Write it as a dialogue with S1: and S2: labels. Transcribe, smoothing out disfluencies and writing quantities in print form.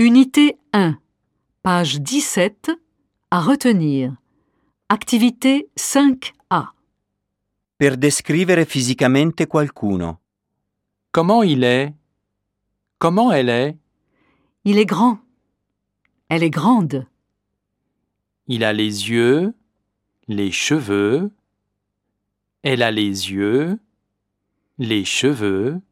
S1: Unité 1, page 17, à retenir. Activité 5A.
S2: Per descrivere fisicamente qualcuno.
S3: Comment il est? Comment elle est?
S1: Il est grand. Elle est grande.
S3: Il a les yeux, les cheveux. Elle a les yeux, les cheveux.